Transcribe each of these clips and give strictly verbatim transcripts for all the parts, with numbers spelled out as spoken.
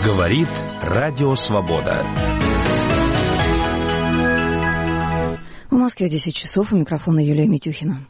Говорит Радио Свобода. В Москве десять часов, у микрофона Юлия Митюхина.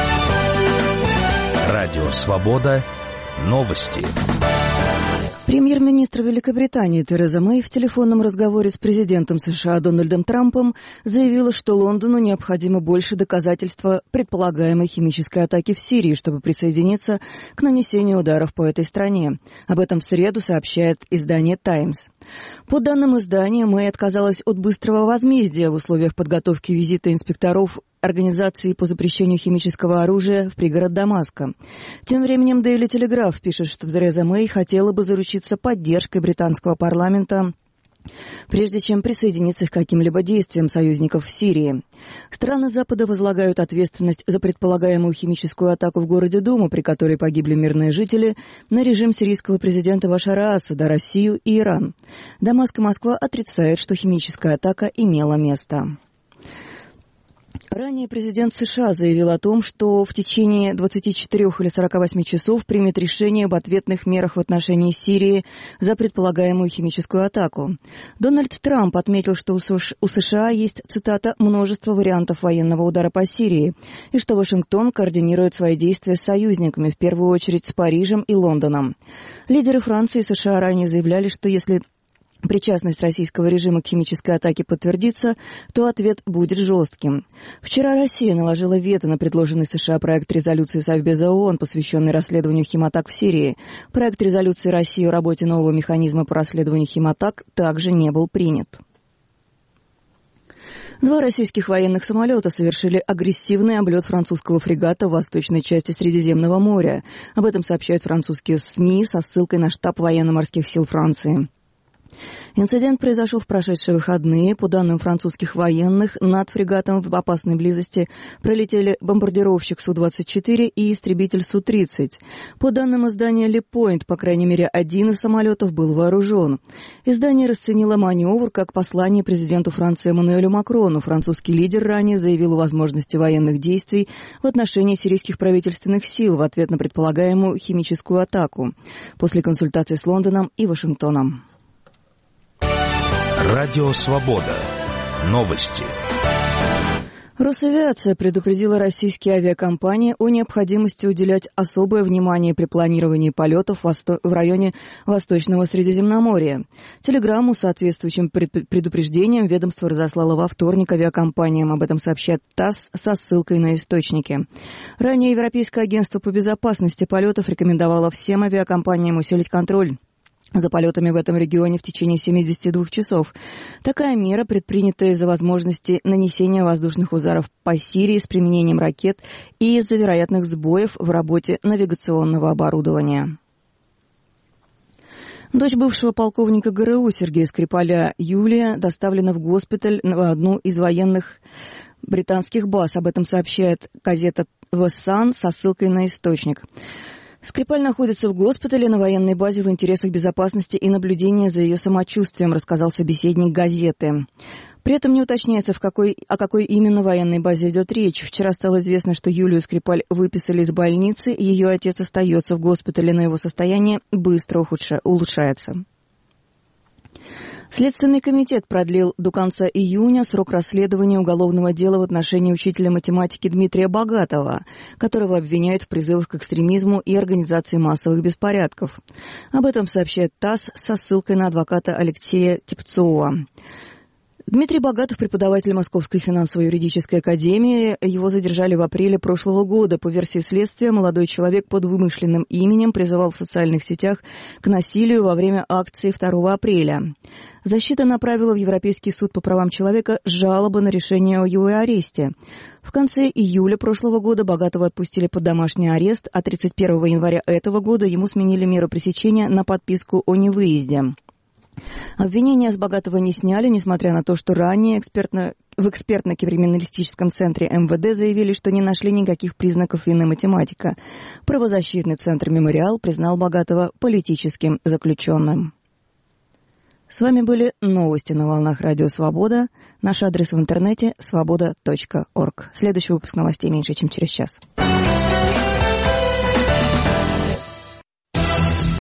Радио Свобода. Новости. Премьер-министр Великобритании Тереза Мэй в телефонном разговоре с президентом США Дональдом Трампом заявила, что Лондону необходимо больше доказательства предполагаемой химической атаки в Сирии, чтобы присоединиться к нанесению ударов по этой стране. Об этом в среду сообщает издание «Таймс». По данным издания, Мэй отказалась от быстрого возмездия в условиях подготовки визита инспекторов Организации по запрещению химического оружия в пригород Дамаска. Тем временем Daily Telegraph пишет, что Тереза Мэй хотела бы заручиться поддержкой британского парламента, прежде чем присоединиться к каким-либо действиям союзников в Сирии. Страны Запада возлагают ответственность за предполагаемую химическую атаку в городе Дума, при которой погибли мирные жители, на режим сирийского президента Башара Асада, Россию и Иран. Дамаск и Москва отрицают, что химическая атака имела место. Ранее президент США заявил о том, что в течение двадцати четырёх или сорока восьми часов примет решение об ответных мерах в отношении Сирии за предполагаемую химическую атаку. Дональд Трамп отметил, что у США есть, цитата, «множество вариантов военного удара по Сирии», и что Вашингтон координирует свои действия с союзниками, в первую очередь с Парижем и Лондоном. Лидеры Франции и США ранее заявляли, что если причастность российского режима к химической атаке подтвердится, то ответ будет жестким. Вчера Россия наложила вето на предложенный США проект резолюции Совбеза ООН, посвященный расследованию химатак в Сирии. Проект резолюции России о работе нового механизма по расследованию химатак также не был принят. Два российских военных самолета совершили агрессивный облет французского фрегата в восточной части Средиземного моря. Об этом сообщают французские СМИ со ссылкой на штаб военно-морских сил Франции. Инцидент произошел в прошедшие выходные. По данным французских военных, над фрегатом в опасной близости пролетели бомбардировщик Су двадцать четыре и истребитель Су тридцать. По данным издания Le Point, по крайней мере, один из самолетов был вооружен. Издание расценило маневр как послание президенту Франции Эммануэлю Макрону. Французский лидер ранее заявил о возможности военных действий в отношении сирийских правительственных сил в ответ на предполагаемую химическую атаку после консультаций с Лондоном и Вашингтоном. Радио Свобода. Новости. Росавиация предупредила российские авиакомпании о необходимости уделять особое внимание при планировании полетов в районе Восточного Средиземноморья. Телеграмму с соответствующим предупреждением ведомство разослало во вторник авиакомпаниям. Об этом сообщает ТАСС со ссылкой на источники. Ранее Европейское агентство по безопасности полетов рекомендовало всем авиакомпаниям усилить контроль за полетами в этом регионе в течение семидесяти двух часов. Такая мера предпринята из-за возможности нанесения воздушных ударов по Сирии с применением ракет и из-за вероятных сбоев в работе навигационного оборудования. Дочь бывшего полковника ГРУ Сергея Скрипаля Юлия доставлена в госпиталь в одну из военных британских баз. Об этом сообщает газета The Sun со ссылкой на источник. Скрипаль находится в госпитале на военной базе в интересах безопасности и наблюдения за ее самочувствием, рассказал собеседник газеты. При этом не уточняется, в какой, о какой именно военной базе идет речь. Вчера стало известно, что Юлию Скрипаль выписали из больницы, и ее отец остается в госпитале, но его состояние быстро ухудша, улучшается. Следственный комитет продлил до конца июня срок расследования уголовного дела в отношении учителя математики Дмитрия Богатова, которого обвиняют в призывах к экстремизму и организации массовых беспорядков. Об этом сообщает ТАСС со ссылкой на адвоката Алексея Тепцова. Дмитрий Богатов, преподаватель Московской финансово-юридической академии, его задержали в апреле прошлого года. По версии следствия, молодой человек под вымышленным именем призывал в социальных сетях к насилию во время акции второго апреля. Защита направила в Европейский суд по правам человека жалобы на решение о его аресте. В конце июля прошлого года Богатова отпустили под домашний арест, а тридцать первого января этого года ему сменили меру пресечения на подписку о невыезде. Обвинения с Богатова не сняли, несмотря на то, что ранее экспертно, в экспертно-криминалистическом центре эм вэ дэ заявили, что не нашли никаких признаков вины математика. Правозащитный центр «Мемориал» признал Богатова политическим заключенным. С вами были новости на волнах Радио Свобода. Наш адрес в интернете свобода точка орг. Следующий выпуск новостей меньше, чем через час.